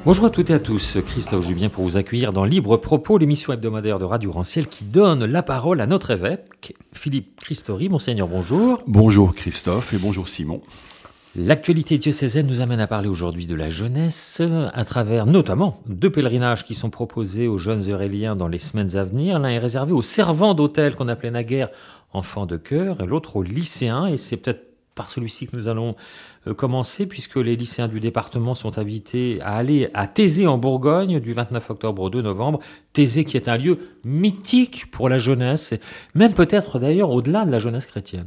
Bonjour à toutes et à tous, Christophe Julien pour vous accueillir dans Libre Propos, l'émission hebdomadaire de Radio Rancière qui donne la parole à notre évêque, Philippe Christori. Monseigneur, bonjour. Bonjour Christophe et bonjour Simon. L'actualité diocésaine nous amène à parler aujourd'hui de la jeunesse, à travers notamment 2 pèlerinages qui sont proposés aux jeunes euréliens dans les semaines à venir. L'un est réservé aux servants d'hôtel qu'on appelait naguère enfants de chœur, et l'autre aux lycéens, et c'est peut-être par celui-ci que nous allons commencer, puisque les lycéens du département sont invités à aller à Thésée en Bourgogne du 29 octobre au 2 novembre. Thésée qui est un lieu mythique pour la jeunesse, même peut-être d'ailleurs au-delà de la jeunesse chrétienne.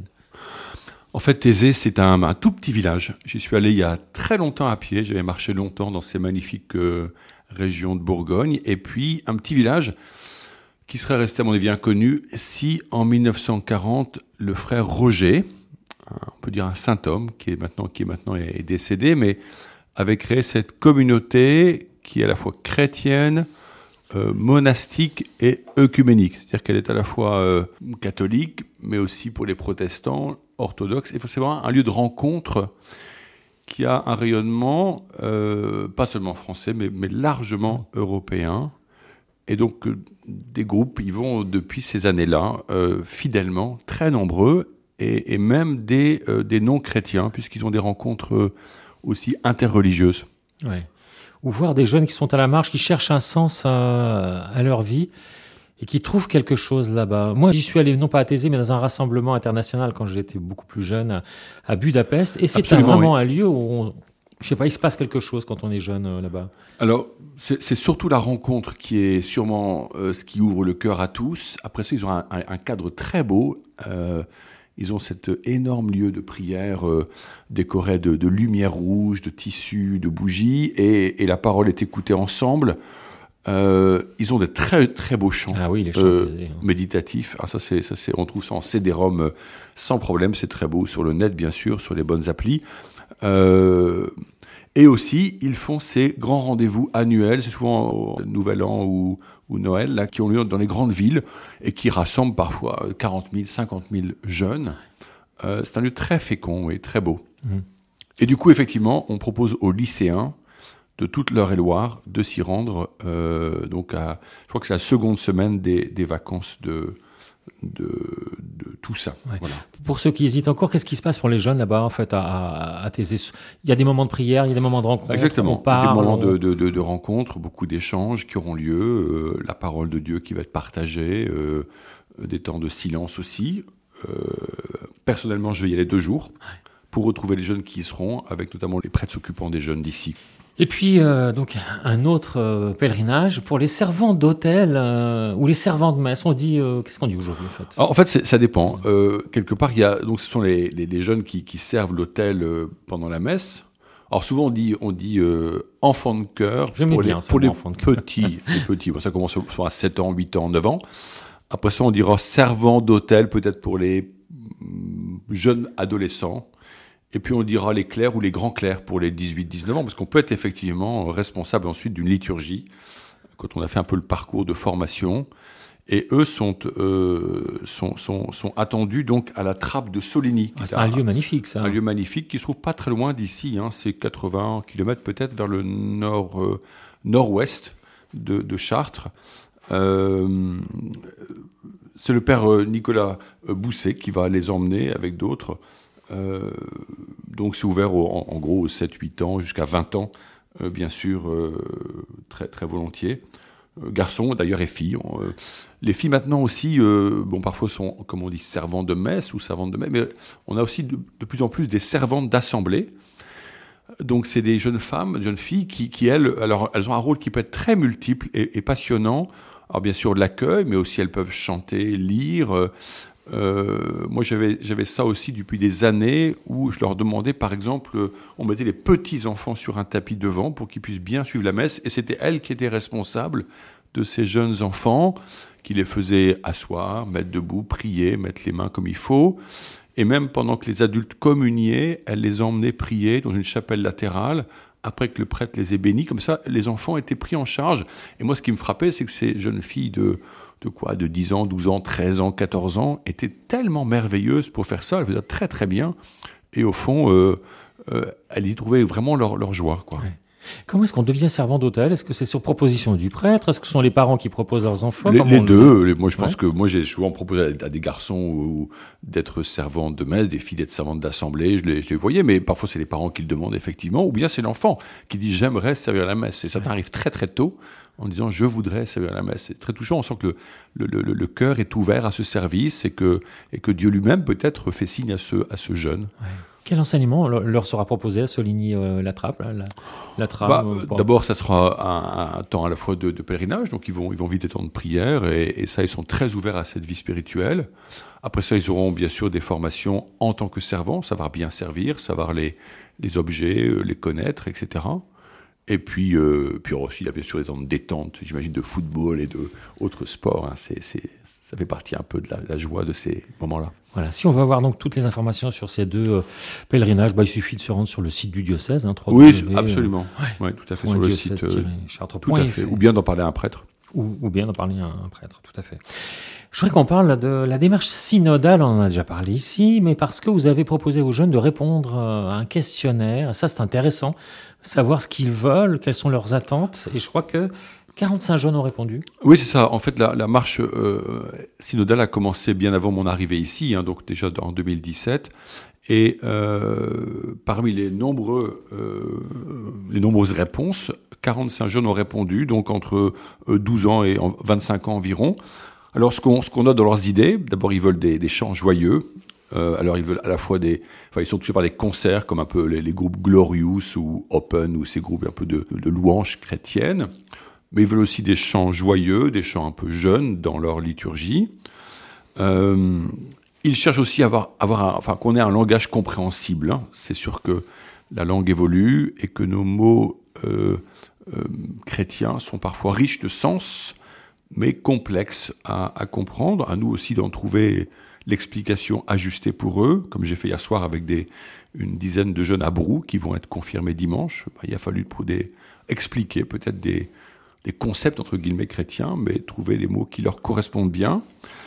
En fait, Thésée, c'est un tout petit village. J'y suis allé il y a très longtemps à pied. J'avais marché longtemps dans ces magnifiques régions de Bourgogne. Et puis, un petit village qui serait resté, à mon avis, inconnu si, en 1940, le frère Roger, on peut dire un saint homme, qui est maintenant est décédé, mais avait créé cette communauté qui est à la fois chrétienne, monastique et œcuménique. C'est-à-dire qu'elle est à la fois catholique, mais aussi pour les protestants, orthodoxes. Et c'est vraiment un lieu de rencontre qui a un rayonnement, pas seulement français, mais largement européen. Et donc, des groupes y vont depuis ces années-là, fidèlement, très nombreux, et même des non-chrétiens, puisqu'ils ont des rencontres aussi interreligieuses. Ouais. Ou voir des jeunes qui sont à la marge, qui cherchent un sens à leur vie et qui trouvent quelque chose là-bas. Moi, j'y suis allé, non pas à Thésée, mais dans un rassemblement international quand j'étais beaucoup plus jeune, à Budapest. Et c'est vraiment un lieu où, je sais pas, il se passe quelque chose quand on est jeune là-bas. Alors, c'est surtout la rencontre qui est sûrement ce qui ouvre le cœur à tous. Après ça, ils ont un cadre très beau. Ils ont cet énorme lieu de prière décoré de lumière rouge, de tissus, de bougies, et la parole est écoutée ensemble. Ils ont de très très beaux chants, les chants méditatifs. Ah, on trouve ça en CD-ROM sans problème, c'est très beau, sur le net bien sûr, sur les bonnes applis. Et aussi, ils font ces grands rendez-vous annuels, c'est souvent au Nouvel An ou Noël, là, qui ont lieu dans les grandes villes et qui rassemblent parfois 40 000, 50 000 jeunes. C'est un lieu très fécond et très beau. Et du coup, effectivement, on propose aux lycéens de toute l'Eure-et-Loire de s'y rendre. Donc, je crois que c'est la seconde semaine des vacances de tout ça. Ouais. Voilà. Pour ceux qui hésitent encore, qu'est-ce qui se passe pour les jeunes là-bas en fait à Thésée? Il y a des moments de prière, il y a des moments de rencontre. Exactement. Des moments de rencontre, beaucoup d'échanges qui auront lieu, la parole de Dieu qui va être partagée, des temps de silence aussi. Personnellement, je vais y aller 2 jours pour retrouver les jeunes qui y seront, avec notamment les prêtres s'occupant des jeunes d'ici. Et puis, donc, un autre pèlerinage pour les servants d'hôtel ou les servants de messe. On dit, qu'est-ce qu'on dit aujourd'hui, en fait? Alors, en fait, ça dépend. Quelque part, donc, ce sont les jeunes qui servent l'hôtel pendant la messe. Alors, souvent, on dit enfants de chœur pour les petits. Les petits. Bon, ça commence souvent à 7 ans, 8 ans, 9 ans. Après ça, on dira servants d'hôtel, peut-être pour les jeunes adolescents. Et puis on dira les clercs ou les grands clercs pour les 18-19 ans, parce qu'on peut être effectivement responsable ensuite d'une liturgie, quand on a fait un peu le parcours de formation. Et eux sont attendus donc à la trappe de Soligny. C'est un lieu magnifique, ça. Un lieu magnifique qui se trouve pas très loin d'ici. C'est 80 km peut-être vers le nord-ouest de Chartres. C'est le père Nicolas Bousset qui va les emmener avec d'autres. Donc c'est ouvert en gros aux 7-8 ans jusqu'à 20 ans, bien sûr, très, très volontiers. Garçons d'ailleurs et filles. Les filles maintenant aussi, parfois sont, comme on dit, servantes de messe ou servantes de messe, mais on a aussi de plus en plus des servantes d'assemblée. Donc c'est des jeunes femmes, des jeunes filles qui elles ont un rôle qui peut être très multiple et passionnant. Alors bien sûr de l'accueil, mais aussi elles peuvent chanter, lire. Moi, j'avais ça aussi depuis des années où je leur demandais, par exemple, on mettait les petits enfants sur un tapis devant pour qu'ils puissent bien suivre la messe, et c'était elles qui étaient responsables de ces jeunes enfants, qui les faisaient asseoir, mettre debout, prier, mettre les mains comme il faut, et même pendant que les adultes communiaient, elles les emmenaient prier dans une chapelle latérale, après que le prêtre les ait bénis. Comme ça, les enfants étaient pris en charge. Et moi, ce qui me frappait, c'est que ces jeunes filles de 10 ans, 12 ans, 13 ans, 14 ans, étaient tellement merveilleuses pour faire ça. Elles faisaient très très bien. Et au fond, elles y trouvaient vraiment leur joie, quoi. Ouais. Comment est-ce qu'on devient servant d'hôtel? Est-ce que c'est sur proposition du prêtre? Est-ce que ce sont les parents qui proposent leurs enfants? Les deux. Moi, je pense que j'ai souvent proposé à des garçons d'être servantes de messe, des filles d'être servantes d'assemblée. Je les voyais, mais parfois c'est les parents qui le demandent effectivement, ou bien c'est l'enfant qui dit j'aimerais servir à la messe. Et ça arrive très très tôt en disant je voudrais servir à la messe. C'est très touchant. On sent que le cœur est ouvert à ce service et que Dieu lui-même peut-être fait signe à ce jeune. Ouais. Quel enseignement leur sera proposé à Soligny-la-Trappe la trame D'abord, ça sera un temps à la fois de pèlerinage, donc ils vont vivre des temps de prière, et ça, ils sont très ouverts à cette vie spirituelle. Après ça, ils auront bien sûr des formations en tant que servants, savoir bien servir, savoir les objets, les connaître, etc. Et puis aussi, il y a bien sûr des temps de détente, j'imagine, de football et d'autres sports. Hein. Ça fait partie un peu de la joie de ces moments-là. Voilà. Si on veut avoir donc toutes les informations sur ces deux pèlerinages, il suffit de se rendre sur le site du diocèse. Oui, absolument. Ouais, tout à fait, sur le site. Tout à fait. Ou bien d'en parler à un prêtre. Ou bien d'en parler à un prêtre, tout à fait. Je voudrais qu'on parle de la démarche synodale, on en a déjà parlé ici, mais parce que vous avez proposé aux jeunes de répondre à un questionnaire. Ça, c'est intéressant, savoir ce qu'ils veulent, quelles sont leurs attentes, et je crois que 45 jeunes ont répondu. Oui, c'est ça. En fait, la marche synodale a commencé bien avant mon arrivée ici, hein, donc déjà en 2017. Et parmi les nombreuses réponses, 45 jeunes ont répondu, donc entre 12 ans et 25 ans environ. Alors, ce qu'on note dans leurs idées, d'abord, ils veulent des chants joyeux. Alors, ils veulent à la fois ils sont touchés par des concerts, comme un peu les groupes Glorious ou Open, ou ces groupes un peu de louanges chrétiennes. Mais ils veulent aussi des chants joyeux, des chants un peu jeunes dans leur liturgie. Ils cherchent aussi à qu'on ait un langage compréhensible. Hein. C'est sûr que la langue évolue et que nos mots chrétiens sont parfois riches de sens, mais complexes à comprendre. À nous aussi d'en trouver l'explication ajustée pour eux, comme j'ai fait hier soir avec une dizaine de jeunes à Brou qui vont être confirmés dimanche. Il a fallu expliquer peut-être des concepts entre guillemets chrétiens, mais trouver des mots qui leur correspondent bien.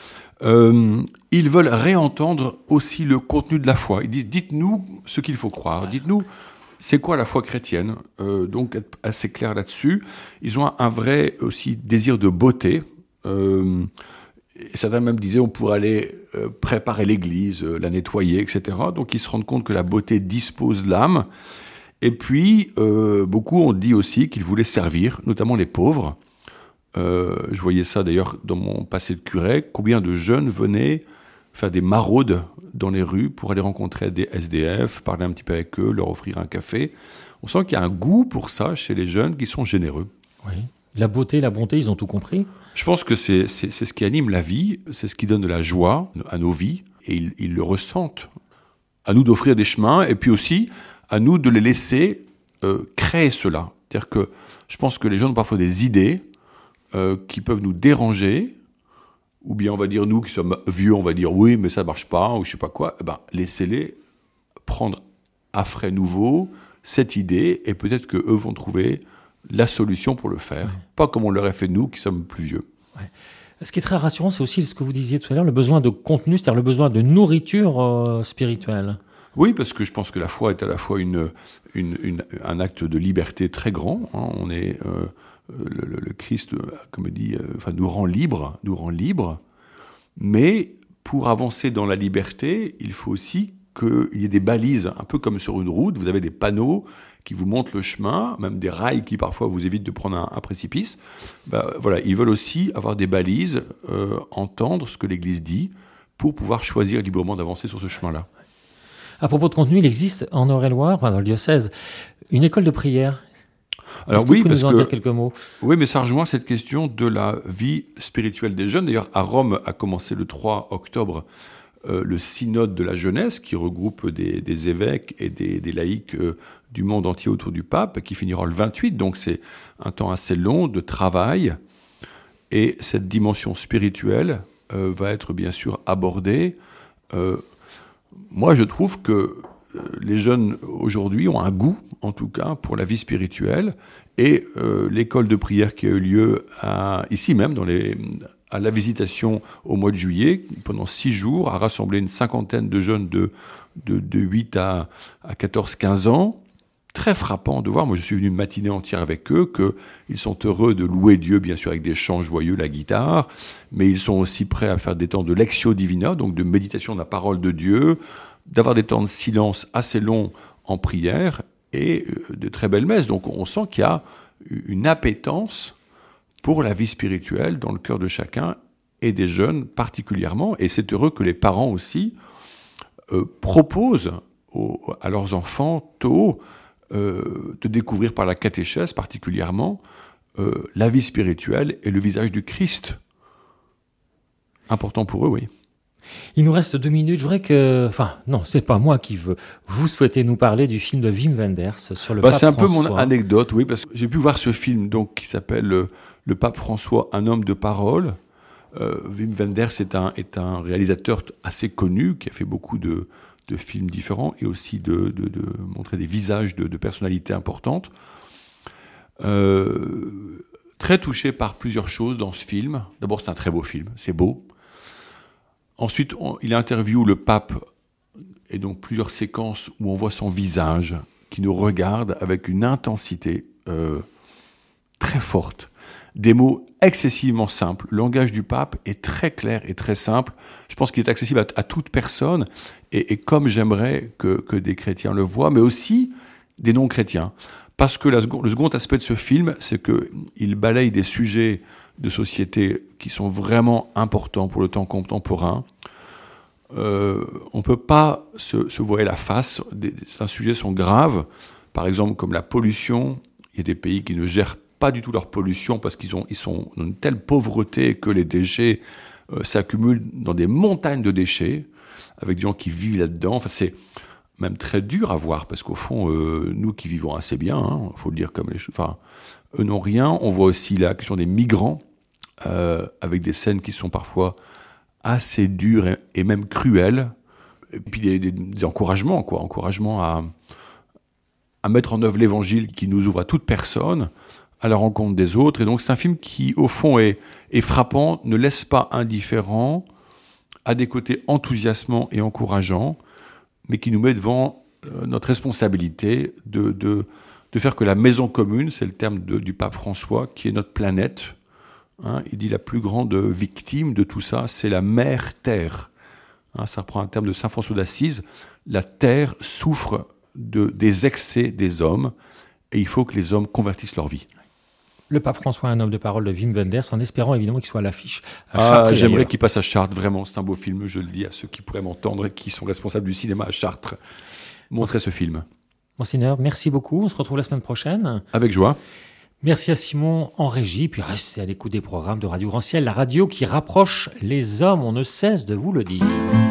Ils veulent réentendre aussi le contenu de la foi. Ils disent, dites-nous ce qu'il faut croire. Dites-nous, c'est quoi la foi chrétienne? Donc, être assez clair là-dessus. Ils ont un vrai aussi désir de beauté. Certains même disaient, on pourrait aller préparer l'église, la nettoyer, etc. Donc, ils se rendent compte que la beauté dispose l'âme. Et puis, beaucoup ont dit aussi qu'ils voulaient servir, notamment les pauvres. Je voyais ça d'ailleurs dans mon passé de curé. Combien de jeunes venaient faire des maraudes dans les rues pour aller rencontrer des SDF, parler un petit peu avec eux, leur offrir un café. On sent qu'il y a un goût pour ça chez les jeunes qui sont généreux. Oui. La beauté, la bonté, ils ont tout compris. Je pense que c'est ce qui anime la vie, c'est ce qui donne de la joie à nos vies, et ils le ressentent. À nous d'offrir des chemins, et puis aussi à nous de les laisser créer cela. C'est-à-dire que je pense que les gens ont parfois des idées qui peuvent nous déranger, ou bien on va dire, nous qui sommes vieux, on va dire oui, mais ça ne marche pas, ou je ne sais pas quoi. Laissez-les prendre à frais nouveau cette idée, et peut-être qu'eux vont trouver la solution pour le faire. Ouais. Pas comme on l'aurait fait nous qui sommes plus vieux. Ouais. Ce qui est très rassurant, c'est aussi ce que vous disiez tout à l'heure, le besoin de contenu, c'est-à-dire le besoin de nourriture spirituelle. Oui, parce que je pense que la foi est à la fois un acte de liberté très grand. Hein. On est le Christ, comme on dit, nous rend libre. Mais pour avancer dans la liberté, il faut aussi qu'il y ait des balises, un peu comme sur une route. Vous avez des panneaux qui vous montrent le chemin, même des rails qui parfois vous évitent de prendre un précipice. Voilà, ils veulent aussi avoir des balises, entendre ce que l'Église dit, pour pouvoir choisir librement d'avancer sur ce chemin-là. À propos de contenu, il existe en Eure-et-Loire, dans le diocèse, une école de prière. Alors oui, parce que nous en dire quelques mots. Oui, mais ça rejoint cette question de la vie spirituelle des jeunes. D'ailleurs, à Rome a commencé le 3 octobre le synode de la jeunesse, qui regroupe des évêques et des laïcs du monde entier autour du pape, qui finira le 28. Donc c'est un temps assez long de travail. Et cette dimension spirituelle va être bien sûr abordée. Moi, je trouve que les jeunes aujourd'hui ont un goût, en tout cas, pour la vie spirituelle. Et l'école de prière qui a eu lieu ici même, à la Visitation au mois de juillet, pendant 6 jours, a rassemblé une cinquantaine de jeunes de 8 à 14-15 ans. très frappant de voir, moi je suis venu une matinée entière avec eux, qu'ils sont heureux de louer Dieu, bien sûr avec des chants joyeux, la guitare, mais ils sont aussi prêts à faire des temps de lectio divina, donc de méditation de la parole de Dieu, d'avoir des temps de silence assez longs en prière, et de très belles messes. Donc on sent qu'il y a une appétence pour la vie spirituelle dans le cœur de chacun, et des jeunes particulièrement, et c'est heureux que les parents aussi proposent à leurs enfants tôt de découvrir par la catéchèse particulièrement la vie spirituelle et le visage du Christ. Important pour eux, oui. Il nous reste 2 minutes. Je voudrais que... Enfin, non, c'est pas moi qui veux. Vous souhaitez nous parler du film de Wim Wenders sur le pape François. C'est un peu mon anecdote, oui, parce que j'ai pu voir ce film donc, qui s'appelle Le pape François, un homme de parole. Wim Wenders est un réalisateur assez connu, qui a fait beaucoup de films différents et aussi de montrer des visages de personnalités importantes. Très touché par plusieurs choses dans ce film. D'abord, c'est un très beau film, c'est beau. Ensuite, il interviewe le pape, et donc plusieurs séquences où on voit son visage, qui nous regarde avec une intensité très forte. Des mots excessivement simples. Le langage du pape est très clair et très simple. Je pense qu'il est accessible à toute personne, et comme j'aimerais que des chrétiens le voient, mais aussi des non-chrétiens. Parce que le second aspect de ce film, c'est qu'il balaye des sujets de société qui sont vraiment importants pour le temps contemporain. On ne peut pas se voiler la face. Certains sujets sont graves. Par exemple, comme la pollution. Il y a des pays qui ne gèrent pas du tout leur pollution parce qu'ils sont dans une telle pauvreté que les déchets s'accumulent dans des montagnes de déchets, avec des gens qui vivent là-dedans. Enfin, c'est même très dur à voir, parce qu'au fond, nous qui vivons assez bien, hein, faut le dire comme les choses, enfin, eux n'ont rien. On voit aussi la question des migrants, avec des scènes qui sont parfois assez dures et même cruelles. Et puis des encouragements, encouragements à mettre en œuvre l'évangile qui nous ouvre à toute personne, à la rencontre des autres. Et donc c'est un film qui, au fond, est frappant, ne laisse pas indifférent, a des côtés enthousiasmants et encourageants, mais qui nous met devant notre responsabilité de faire que la maison commune, c'est le terme du pape François, qui est notre planète. Hein, il dit la plus grande victime de tout ça, c'est la mère Terre. Hein, ça reprend un terme de saint François d'Assise. La Terre souffre des excès des hommes, et il faut que les hommes convertissent leur vie. Le pape François, un homme de parole de Wim Wenders, en espérant évidemment qu'il soit à l'affiche à Chartres. J'aimerais qu'il passe à Chartres, vraiment, c'est un beau film, je le dis à ceux qui pourraient m'entendre et qui sont responsables du cinéma à Chartres. Montrez ce film. Monseigneur, merci beaucoup, on se retrouve la semaine prochaine. Avec joie. Merci à Simon en régie, puis restez à l'écoute des programmes de Radio Grand Ciel, la radio qui rapproche les hommes, on ne cesse de vous le dire.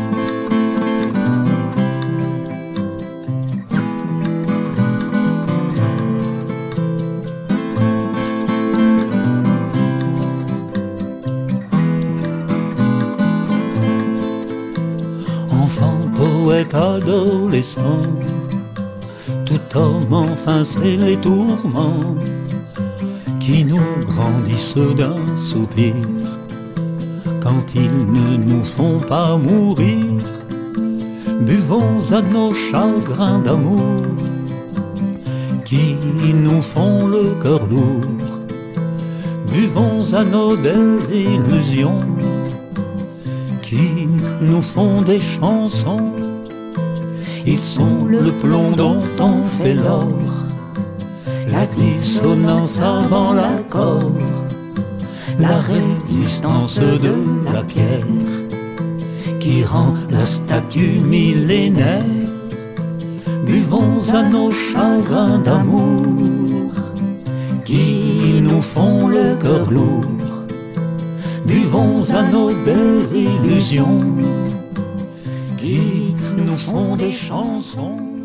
Enfant, poète, adolescent, tout homme enfin c'est les tourments qui nous grandissent d'un soupir quand ils ne nous font pas mourir. Buvons à nos chagrins d'amour qui nous font le cœur lourd. Buvons à nos désillusions qui nous font des chansons. Ils sont le plomb dont on fait l'or, la dissonance avant l'accord, la résistance de la pierre qui rend la statue millénaire. Buvons à nos chagrins d'amour qui nous font le cœur lourd. Buvons à nos désillusions qui nous font des chansons.